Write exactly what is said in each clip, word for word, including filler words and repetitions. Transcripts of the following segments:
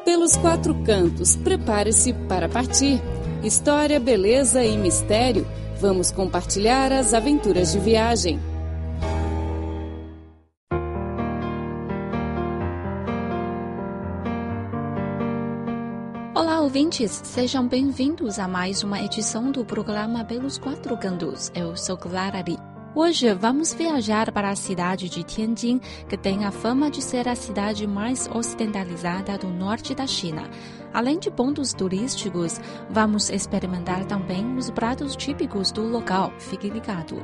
Pelos quatro cantos, prepare-se para partir. História, beleza e mistério. Vamos compartilhar as aventuras de viagem. Olá, ouvintes! Sejam bem-vindos a mais uma edição do programa Pelos Quatro Cantos. Eu sou Clara Li. Hoje vamos viajar para a cidade de Tianjin, que tem a fama de ser a cidade mais ocidentalizada do norte da China. Além de pontos turísticos, vamos experimentar também os pratos típicos do local. Fique ligado!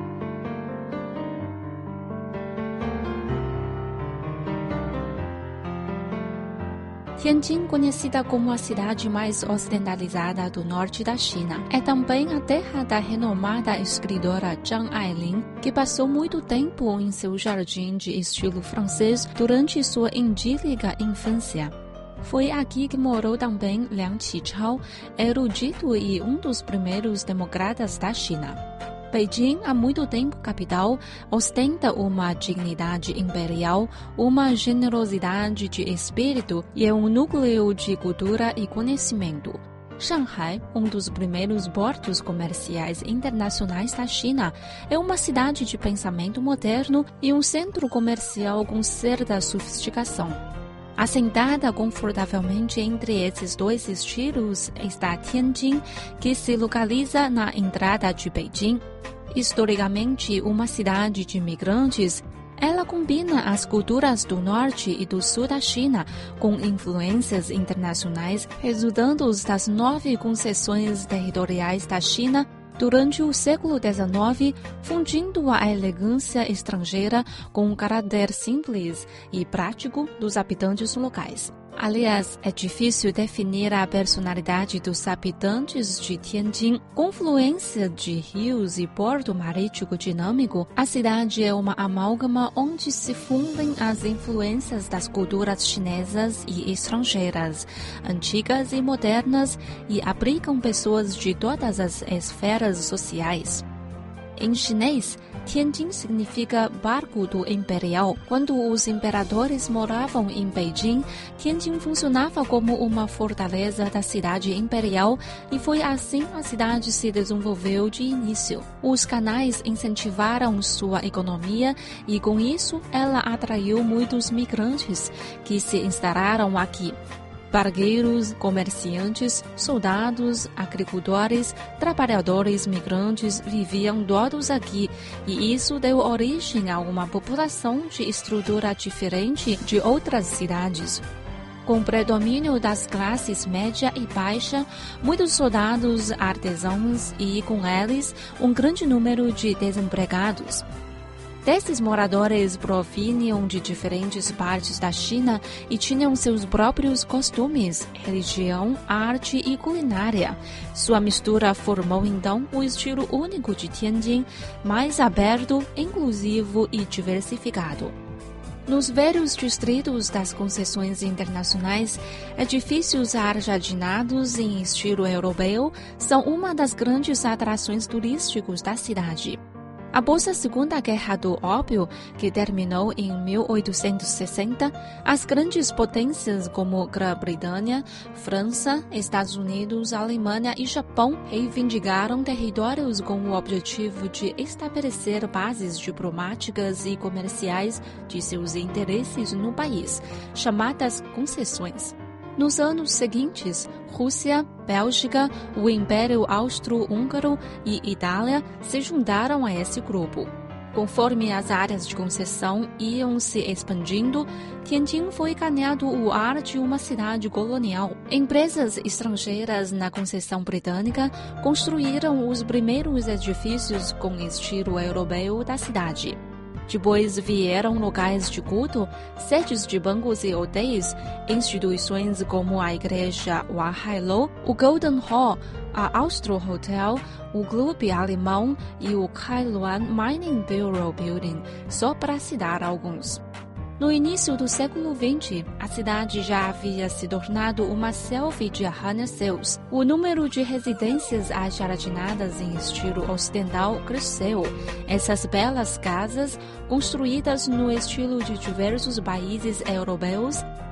Tianjin, conhecida como a cidade mais ocidentalizada do norte da China, é também a terra da renomada escritora Zhang Ailin, que passou muito tempo em seu jardim de estilo francês durante sua idílica infância. Foi aqui que morou também Liang Qichao, erudito e um dos primeiros democratas da China. Beijing, há muito tempo capital, ostenta uma dignidade imperial, uma generosidade de espírito e é um núcleo de cultura e conhecimento. Shanghai, um dos primeiros portos comerciais internacionais da China, é uma cidade de pensamento moderno e um centro comercial com certa sofisticação. Assentada confortavelmente entre esses dois estilos está Tianjin, que se localiza na entrada de Beijing. Historicamente uma cidade de imigrantes, ela combina as culturas do norte e do sul da China com influências internacionais resultantes das nove concessões territoriais da China durante o século dezenove, fundindo a elegância estrangeira com o caráter simples e prático dos habitantes locais. Aliás, é difícil definir a personalidade dos habitantes de Tianjin. Com fluência de rios e porto marítimo dinâmico, a cidade é uma amálgama onde se fundem as influências das culturas chinesas e estrangeiras, antigas e modernas, e abrigam pessoas de todas as esferas sociais. Em chinês, Tianjin significa barco do imperial. Quando os imperadores moravam em Beijing, Tianjin funcionava como uma fortaleza da cidade imperial e foi assim a cidade se desenvolveu de início. Os canais incentivaram sua economia e com isso ela atraiu muitos migrantes que se instalaram aqui. Barqueiros, comerciantes, soldados, agricultores, trabalhadores migrantes viviam todos aqui e isso deu origem a uma população de estrutura diferente de outras cidades. Com o predomínio das classes média e baixa, muitos soldados, artesãos e, com eles, um grande número de desempregados. Desses moradores provinham de diferentes partes da China e tinham seus próprios costumes, religião, arte e culinária. Sua mistura formou então o estilo único de Tianjin, mais aberto, inclusivo e diversificado. Nos velhos distritos das concessões internacionais, edifícios ajardinados em estilo europeu são uma das grandes atrações turísticas da cidade. Após a Segunda Guerra do Ópio, que terminou em mil oitocentos e sessenta, as grandes potências como Grã-Bretanha, França, Estados Unidos, Alemanha e Japão reivindicaram territórios com o objetivo de estabelecer bases diplomáticas e comerciais de seus interesses no país, chamadas concessões. Nos anos seguintes, Rússia, Bélgica, o Império Austro-Húngaro e Itália se juntaram a esse grupo. Conforme as áreas de concessão iam se expandindo, Tianjin foi ganhando o ar de uma cidade colonial. Empresas estrangeiras na concessão britânica construíram os primeiros edifícios com estilo europeu da cidade. Depois vieram locais de culto, sedes de bancos e hotéis, instituições como a Igreja Huahailou, o Golden Hall, a Austro Hotel, o Clube Alemão e o Kailuan Mining Bureau Building, só para citar alguns. No início do século vinte, a cidade já havia se tornado uma selva de arranha-céus. O número de residências ajardinadas em estilo ocidental cresceu. Essas belas casas, construídas no estilo de diversos países europeus,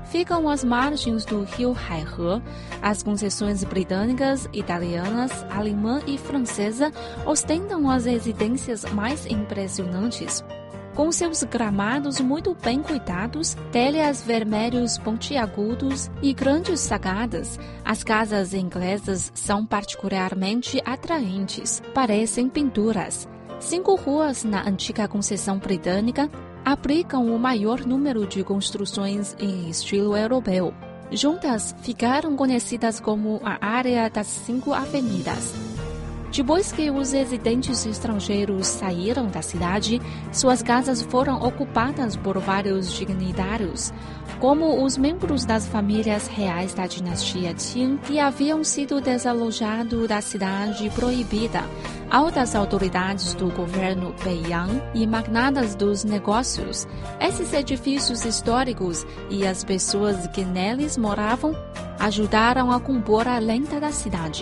ficam às margens do rio Haihe. As concessões britânicas, italianas, alemã e francesa ostentam as residências mais impressionantes. Com seus gramados muito bem cuidados, telhas vermelhos pontiagudos e grandes sacadas, as casas inglesas são particularmente atraentes, parecem pinturas. Cinco ruas na antiga concessão britânica abrigam o maior número de construções em estilo europeu. Juntas, ficaram conhecidas como a Área das Cinco Avenidas. Depois que os residentes estrangeiros saíram da cidade, suas casas foram ocupadas por vários dignitários, como os membros das famílias reais da dinastia Qing, que haviam sido desalojados da cidade proibida, altas autoridades do governo Beiyang e magnatas dos negócios. Esses edifícios históricos e as pessoas que neles moravam ajudaram a compor a lenda da cidade.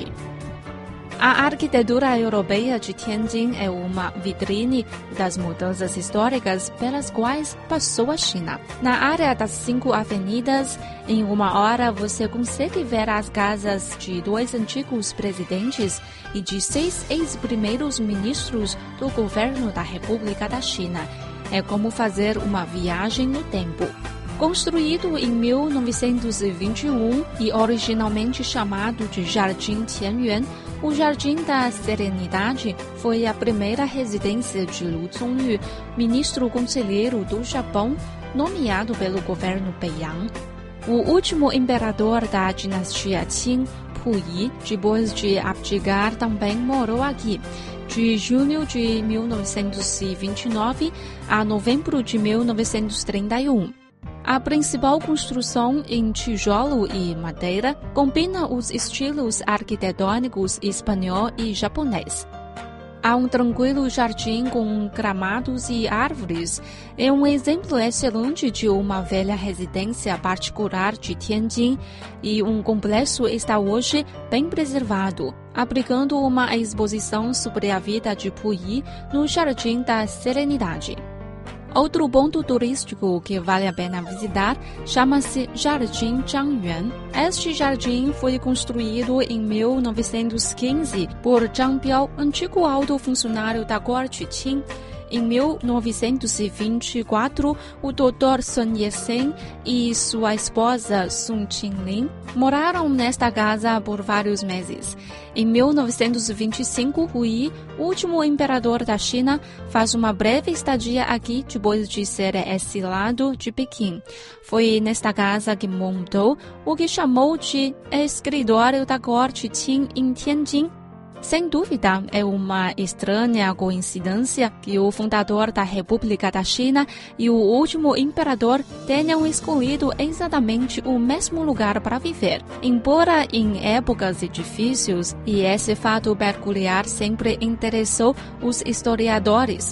A arquitetura europeia de Tianjin é uma vitrine das mudanças históricas pelas quais passou a China. Na área das cinco avenidas, em uma hora você consegue ver as casas de dois antigos presidentes e de seis ex-primeiros ministros do governo da República da China. É como fazer uma viagem no tempo. Construído em mil novecentos e vinte e um e originalmente chamado de Jardim Tianyuan, o Jardim da Serenidade foi a primeira residência de Lu Zongyu, ministro conselheiro do Japão, nomeado pelo governo Beiyang. O último imperador da dinastia Qing, Puyi, depois de abdicar, também morou aqui. De junho de mil novecentos e vinte e nove a novembro de mil novecentos e trinta e um. A principal construção em tijolo e madeira combina os estilos arquitetônicos espanhol e japonês. Há um tranquilo jardim com gramados e árvores. É um exemplo excelente de uma velha residência particular de Tianjin e um complexo está hoje bem preservado, abrigando uma exposição sobre a vida de Puyi no Jardim da Serenidade. Outro ponto turístico que vale a pena visitar chama-se Jardim Zhangyuan. Este jardim foi construído em mil novecentos e quinze por Zhang Biao, antigo alto funcionário da corte Qing. Em mil novecentos e vinte e quatro, o doutor Sun Yat-sen e sua esposa Sun Qinglin moraram nesta casa por vários meses. Em mil novecentos e vinte e cinco, Puyi, o último imperador da China, faz uma breve estadia aqui depois de ser exilado de Pequim. Foi nesta casa que montou o que chamou de escritório da corte Qing em Tianjin. Sem dúvida, é uma estranha coincidência que o fundador da República da China e o último imperador tenham escolhido exatamente o mesmo lugar para viver, embora em épocas difíceis, e esse fato peculiar sempre interessou os historiadores.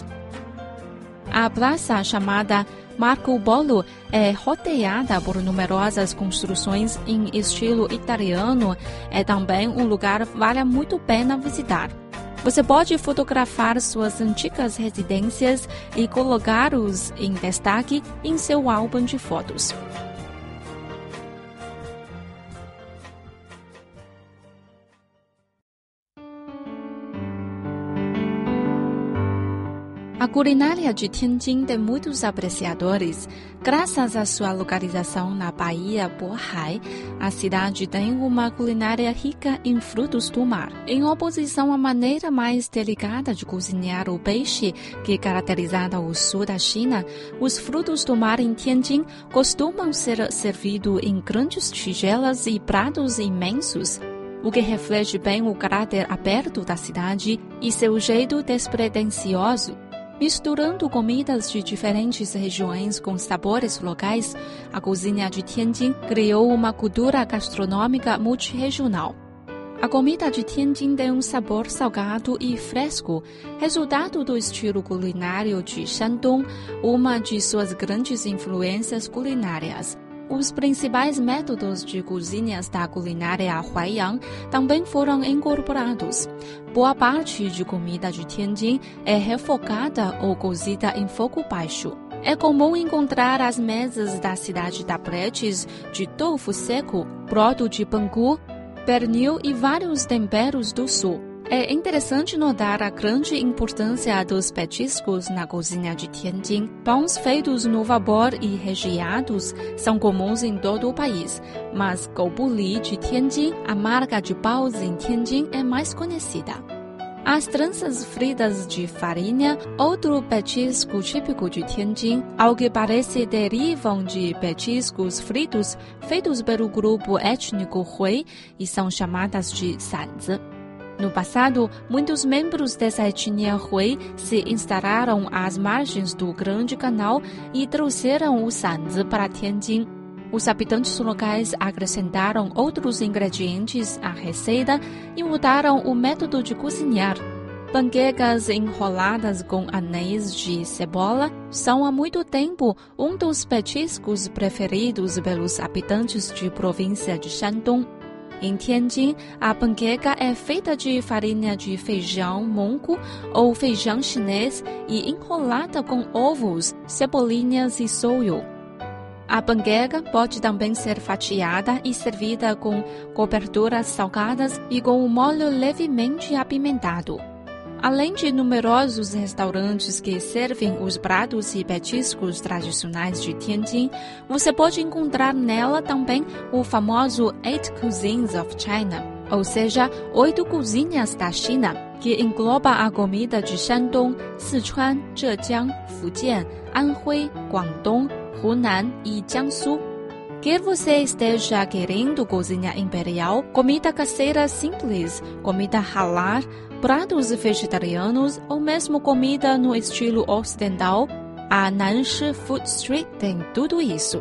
A praça chamada Marco Polo é rodeada por numerosas construções em estilo italiano. É também um lugar que vale muito a pena visitar. Você pode fotografar suas antigas residências e colocá-los em destaque em seu álbum de fotos. A culinária de Tianjin tem muitos apreciadores. Graças à sua localização na Baía Bohai, a cidade tem uma culinária rica em frutos do mar. Em oposição à maneira mais delicada de cozinhar o peixe, que caracteriza o sul da China, os frutos do mar em Tianjin costumam ser servidos em grandes tigelas e pratos imensos, o que reflete bem o caráter aberto da cidade e seu jeito despretensioso. Misturando comidas de diferentes regiões com sabores locais, a cozinha de Tianjin criou uma cultura gastronômica multirregional. A comida de Tianjin tem um sabor salgado e fresco, resultado do estilo culinário de Shandong, uma de suas grandes influências culinárias. Os principais métodos de cozinhas da culinária Huaiyang também foram incorporados. Boa parte de comida de Tianjin é refogada ou cozida em fogo baixo. É comum encontrar às mesas da cidade tabletes de tofu seco, broto de bangu, pernil e vários temperos do sul. É interessante notar a grande importância dos petiscos na cozinha de Tianjin. Pães feitos no vapor e recheados são comuns em todo o país, mas Goubuli de Tianjin, a marca de paus em Tianjin, é mais conhecida. As tranças fritas de farinha, outro petisco típico de Tianjin, ao que parece derivam de petiscos fritos feitos pelo grupo étnico Hui e são chamadas de sanzi. No passado, muitos membros dessa etnia Hui se instalaram às margens do Grande Canal e trouxeram o sanzi para Tianjin. Os habitantes locais acrescentaram outros ingredientes à receita e mudaram o método de cozinhar. Panquecas enroladas com anéis de cebola são há muito tempo um dos petiscos preferidos pelos habitantes de província de Shandong. Em Tianjin, a panqueca é feita de farinha de feijão monco ou feijão chinês e enrolada com ovos, cebolinhas e shoyu. A panqueca pode também ser fatiada e servida com coberturas salgadas e com um molho levemente apimentado. Além de numerosos restaurantes que servem os pratos e petiscos tradicionais de Tianjin, você pode encontrar nela também o famoso Eight Cuisines of China, ou seja, oito cozinhas da China, que engloba a comida de Shandong, Sichuan, Zhejiang, Fujian, Anhui, Guangdong, Hunan e Jiangsu. Quer você esteja querendo cozinha imperial, comida caseira simples, comida halal, pratos vegetarianos ou mesmo comida no estilo ocidental, a Nanshi Food Street tem tudo isso.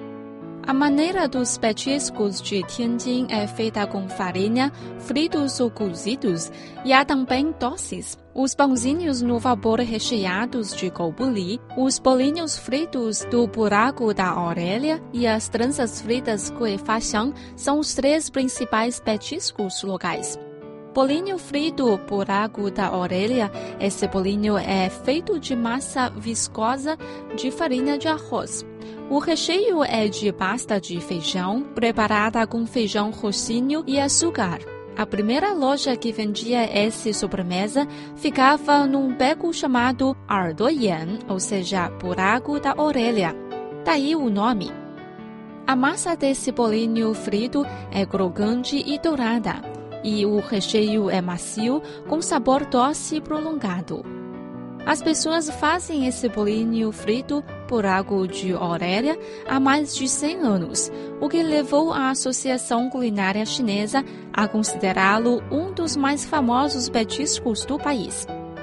A maneira dos petiscos de Tianjin é feita com farinha, fritos ou cozidos, e há também doces. Os pãozinhos no vapor recheados de Goubuli, os bolinhos fritos do buraco da Aurélia e as tranças fritas Gui Fa Xiang são os três principais petiscos locais. Bolinho frito buraco da Aurélia. Esse bolinho é feito de massa viscosa de farinha de arroz. O recheio é de pasta de feijão, preparada com feijão roxinho e açúcar. A primeira loja que vendia essa sobremesa ficava num beco chamado Ardoyan, ou seja, buraco da orelha. Daí o nome. A massa desse bolinho frito é crocante e dourada, e o recheio é macio, com sabor doce prolongado. As pessoas fazem esse bolinho frito buraco de orelha há mais de cem anos, o que levou a Associação Culinária Chinesa a considerá-lo um dos mais famosos petiscos do país.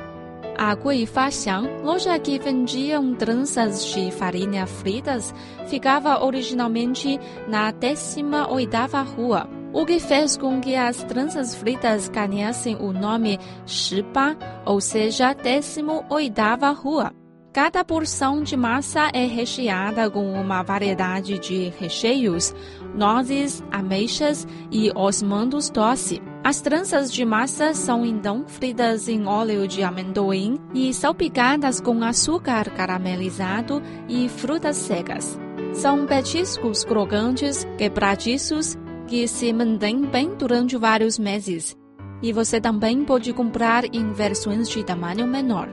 A Gui Fa Xiang, loja que vendiam tranças de farinha fritas, ficava originalmente na décima oitava rua, o que fez com que as tranças fritas ganhassem o nome Shiba, ou seja, décima oitava rua. Cada porção de massa é recheada com uma variedade de recheios, nozes, ameixas e osmandos doce. As tranças de massa são então fritas em óleo de amendoim e salpicadas com açúcar caramelizado e frutas secas. São petiscos crocantes, quebradiços, que se mantém bem durante vários meses, e você também pode comprar em versões de tamanho menor.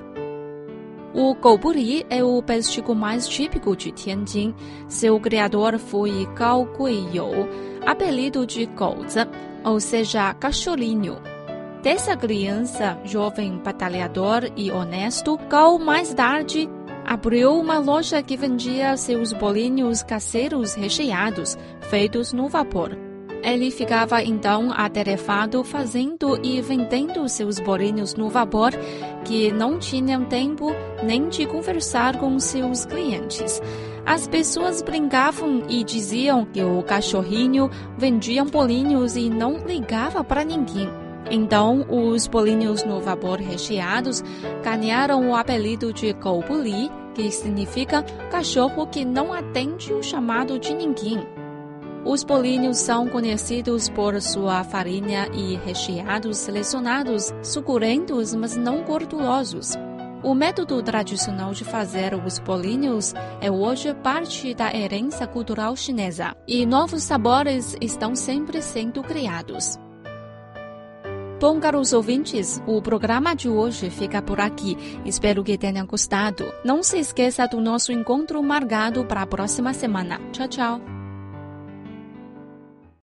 O Goubuli é o petisco mais típico de Tianjin. Seu criador foi Gao Guiyou, apelido de Gouzi, ou seja, cachorrinho. Dessa criança, jovem batalhador e honesto, Gao mais tarde abriu uma loja que vendia seus bolinhos caseiros recheados, feitos no vapor. Ele ficava então atarefado fazendo e vendendo seus bolinhos no vapor, que não tinham tempo nem de conversar com seus clientes. As pessoas brincavam e diziam que o cachorrinho vendia bolinhos e não ligava para ninguém. Então, os bolinhos no vapor recheados ganharam o apelido de Goubuli, que significa cachorro que não atende o chamado de ninguém. Os bolinhos são conhecidos por sua farinha e recheados selecionados, suculentos, mas não gordurosos. O método tradicional de fazer os bolinhos é hoje parte da herança cultural chinesa e novos sabores estão sempre sendo criados. Bom, caros ouvintes, o programa de hoje fica por aqui. Espero que tenham gostado. Não se esqueça do nosso encontro marcado para a próxima semana. Tchau, tchau!